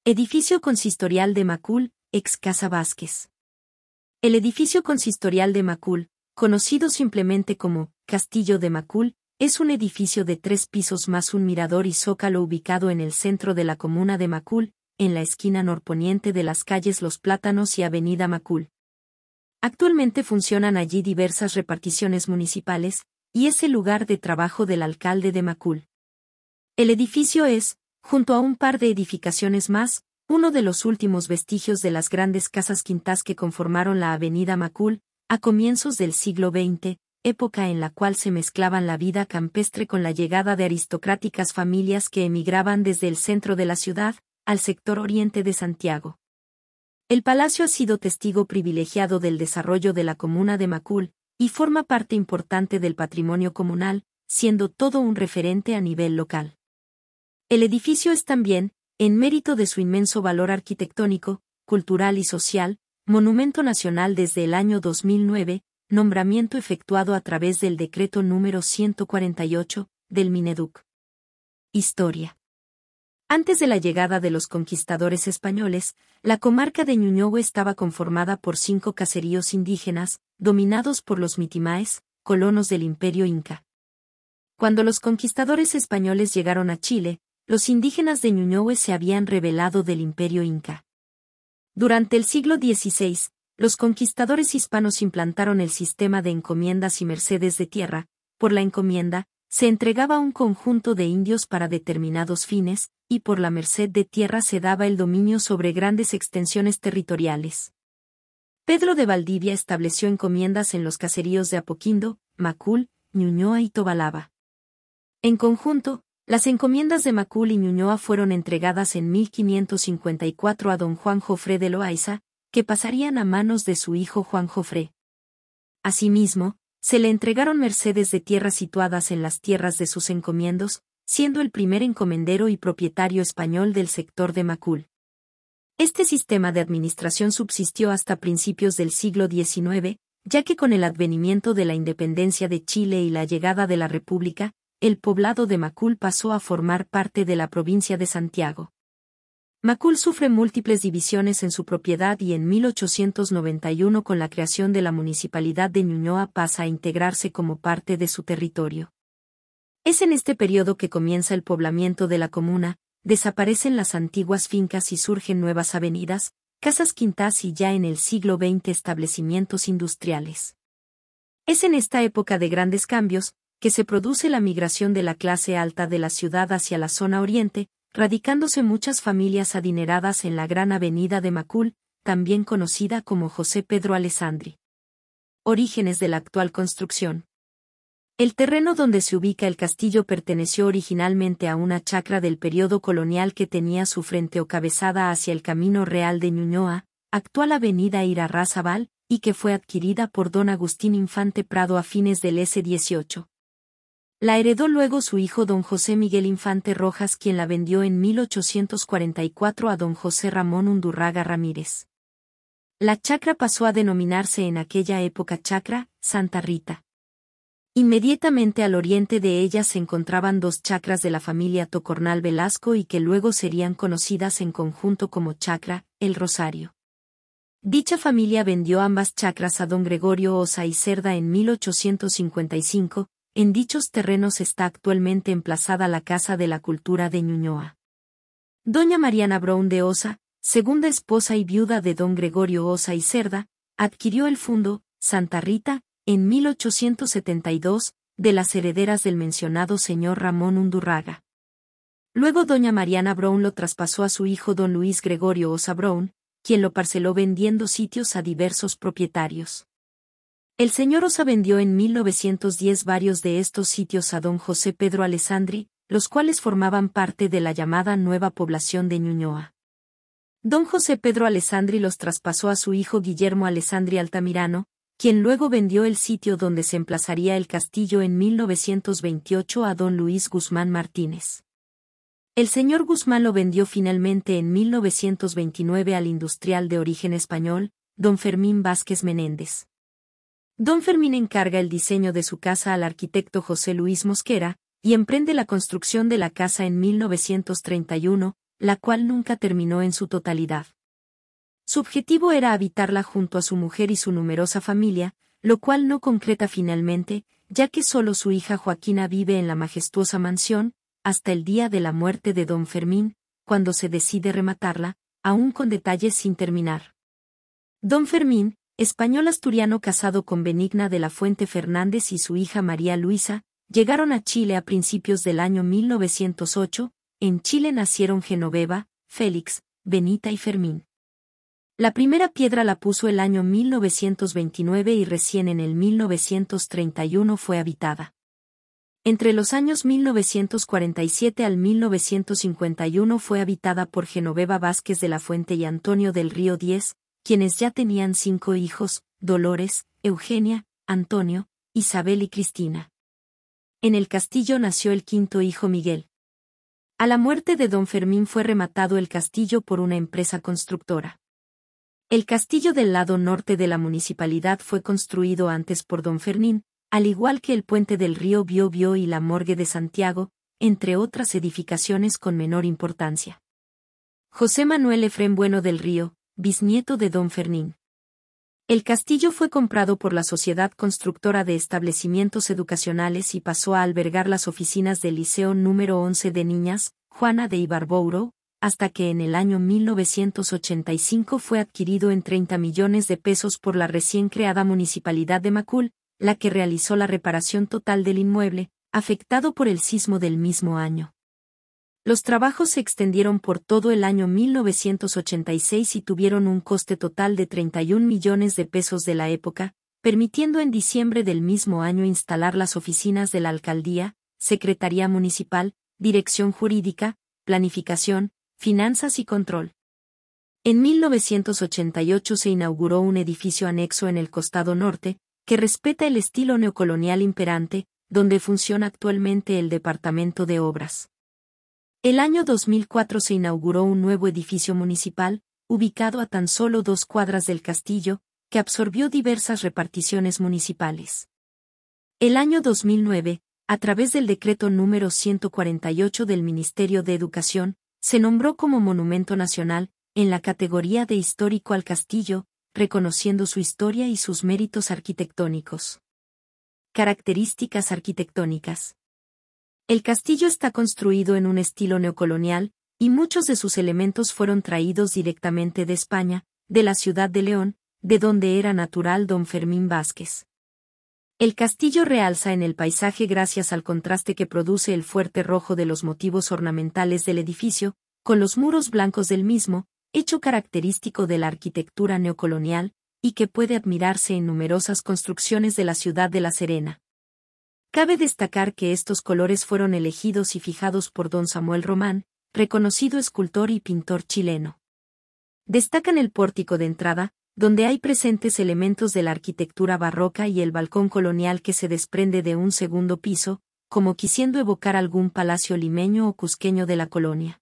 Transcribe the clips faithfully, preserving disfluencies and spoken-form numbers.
Edificio consistorial de Macul, ex Casa Vázquez. El edificio consistorial de Macul, conocido simplemente como Castillo de Macul, es un edificio de tres pisos más un mirador y zócalo ubicado en el centro de la comuna de Macul, en la esquina norponiente de las calles Los Plátanos y Avenida Macul. Actualmente funcionan allí diversas reparticiones municipales, y es el lugar de trabajo del alcalde de Macul. El edificio es, junto a un par de edificaciones más, uno de los últimos vestigios de las grandes casas quintas que conformaron la avenida Macul, a comienzos del siglo veinte, época en la cual se mezclaban la vida campestre con la llegada de aristocráticas familias que emigraban desde el centro de la ciudad, al sector oriente de Santiago. El palacio ha sido testigo privilegiado del desarrollo de la comuna de Macul, y forma parte importante del patrimonio comunal, siendo todo un referente a nivel local. El edificio es también, en mérito de su inmenso valor arquitectónico, cultural y social, monumento nacional desde el año dos mil nueve, nombramiento efectuado a través del decreto número ciento cuarenta y ocho, del Mineduc. Historia. Antes de la llegada de los conquistadores españoles, la comarca de Ñuñoa estaba conformada por cinco caseríos indígenas, dominados por los mitimaes, colonos del Imperio Inca. Cuando los conquistadores españoles llegaron a Chile, los indígenas de Ñuñoa se habían rebelado del Imperio Inca. Durante el siglo dieciséis, los conquistadores hispanos implantaron el sistema de encomiendas y mercedes de tierra. Por la encomienda, se entregaba un conjunto de indios para determinados fines, y por la merced de tierra se daba el dominio sobre grandes extensiones territoriales. Pedro de Valdivia estableció encomiendas en los caseríos de Apoquindo, Macul, Ñuñoa y Tobalaba. En conjunto, las encomiendas de Macul y Ñuñoa fueron entregadas en mil quinientos cincuenta y cuatro a don Juan Jofré de Loaiza, que pasarían a manos de su hijo Juan Jofré. Asimismo, se le entregaron mercedes de tierra situadas en las tierras de sus encomiendos, siendo el primer encomendero y propietario español del sector de Macul. Este sistema de administración subsistió hasta principios del siglo diecinueve, ya que con el advenimiento de la independencia de Chile y la llegada de la República, el poblado de Macul pasó a formar parte de la provincia de Santiago. Macul sufre múltiples divisiones en su propiedad y en mil ochocientos noventa y uno con la creación de la municipalidad de Ñuñoa pasa a integrarse como parte de su territorio. Es en este periodo que comienza el poblamiento de la comuna, desaparecen las antiguas fincas y surgen nuevas avenidas, casas quintas y ya en el siglo veinte establecimientos industriales. Es en esta época de grandes cambios, que se produce la migración de la clase alta de la ciudad hacia la zona oriente, radicándose muchas familias adineradas en la gran avenida de Macul, también conocida como José Pedro Alessandri. Orígenes de la actual construcción. El terreno donde se ubica el castillo perteneció originalmente a una chacra del periodo colonial que tenía su frente o cabezada hacia el Camino Real de Ñuñoa, actual avenida Irarrázaval, y que fue adquirida por don Agustín Infante Prado a fines del siglo dieciocho. La heredó luego su hijo don José Miguel Infante Rojas, quien la vendió en mil ochocientos cuarenta y cuatro a don José Ramón Undurraga Ramírez. La chacra pasó a denominarse en aquella época Chacra Santa Rita. Inmediatamente al oriente de ella se encontraban dos chacras de la familia Tocornal Velasco y que luego serían conocidas en conjunto como Chacra El Rosario. Dicha familia vendió ambas chacras a don Gregorio Osa y Cerda en mil ochocientos cincuenta y cinco, en dichos terrenos está actualmente emplazada la Casa de la Cultura de Ñuñoa. Doña Mariana Brown de Osa, segunda esposa y viuda de don Gregorio Osa y Cerda, adquirió el fundo, Santa Rita, en mil ochocientos setenta y dos, de las herederas del mencionado señor Ramón Undurraga. Luego doña Mariana Brown lo traspasó a su hijo don Luis Gregorio Osa Brown, quien lo parceló vendiendo sitios a diversos propietarios. El señor Osa vendió en mil novecientos diez varios de estos sitios a don José Pedro Alessandri, los cuales formaban parte de la llamada nueva población de Ñuñoa. Don José Pedro Alessandri los traspasó a su hijo Guillermo Alessandri Altamirano, quien luego vendió el sitio donde se emplazaría el castillo en mil novecientos veintiocho a don Luis Guzmán Martínez. El señor Guzmán lo vendió finalmente en mil novecientos veintinueve al industrial de origen español, don Fermín Vázquez Menéndez. Don Fermín encarga el diseño de su casa al arquitecto José Luis Mosquera, y emprende la construcción de la casa en mil novecientos treinta y uno, la cual nunca terminó en su totalidad. Su objetivo era habitarla junto a su mujer y su numerosa familia, lo cual no concreta finalmente, ya que solo su hija Joaquina vive en la majestuosa mansión, hasta el día de la muerte de don Fermín, cuando se decide rematarla, aún con detalles sin terminar. Don Fermín, español asturiano casado con Benigna de la Fuente Fernández y su hija María Luisa, llegaron a Chile a principios del año mil novecientos ocho, en Chile nacieron Genoveva, Félix, Benita y Fermín. La primera piedra la puso el año mil novecientos veintinueve y recién en el mil novecientos treinta y uno fue habitada. Entre los años mil novecientos cuarenta y siete al mil novecientos cincuenta y uno fue habitada por Genoveva Vázquez de la Fuente y Antonio del Río Diez, quienes ya tenían cinco hijos, Dolores, Eugenia, Antonio, Isabel y Cristina. En el castillo nació el quinto hijo Miguel. A la muerte de don Fermín fue rematado el castillo por una empresa constructora. El castillo del lado norte de la municipalidad fue construido antes por don Fermín, al igual que el puente del río Biobío y la morgue de Santiago, entre otras edificaciones con menor importancia. José Manuel Efrén Bueno del Río, bisnieto de don Fermín. El castillo fue comprado por la Sociedad Constructora de Establecimientos Educacionales y pasó a albergar las oficinas del Liceo número once de Niñas, Juana de Ibarbourou, hasta que en el año mil novecientos ochenta y cinco fue adquirido en treinta millones de pesos por la recién creada Municipalidad de Macul, la que realizó la reparación total del inmueble, afectado por el sismo del mismo año. Los trabajos se extendieron por todo el año mil novecientos ochenta y seis y tuvieron un coste total de treinta y un millones de pesos de la época, permitiendo en diciembre del mismo año instalar las oficinas de la Alcaldía, Secretaría Municipal, Dirección Jurídica, Planificación, Finanzas y Control. En mil novecientos ochenta y ocho se inauguró un edificio anexo en el costado norte, que respeta el estilo neocolonial imperante, donde funciona actualmente el Departamento de Obras. El año dos mil cuatro se inauguró un nuevo edificio municipal, ubicado a tan solo dos cuadras del castillo, que absorbió diversas reparticiones municipales. El año dos mil nueve, a través del decreto número ciento cuarenta y ocho del Ministerio de Educación, se nombró como Monumento Nacional, en la categoría de Histórico al Castillo, reconociendo su historia y sus méritos arquitectónicos. Características arquitectónicas. El castillo está construido en un estilo neocolonial, y muchos de sus elementos fueron traídos directamente de España, de la ciudad de León, de donde era natural don Fermín Vázquez. El castillo realza en el paisaje gracias al contraste que produce el fuerte rojo de los motivos ornamentales del edificio, con los muros blancos del mismo, hecho característico de la arquitectura neocolonial, y que puede admirarse en numerosas construcciones de la ciudad de La Serena. Cabe destacar que estos colores fueron elegidos y fijados por don Samuel Román, reconocido escultor y pintor chileno. Destacan el pórtico de entrada, donde hay presentes elementos de la arquitectura barroca y el balcón colonial que se desprende de un segundo piso, como quisiendo evocar algún palacio limeño o cusqueño de la colonia.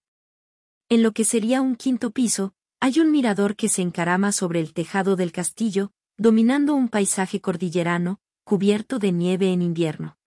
En lo que sería un quinto piso, hay un mirador que se encarama sobre el tejado del castillo, dominando un paisaje cordillerano, cubierto de nieve en invierno.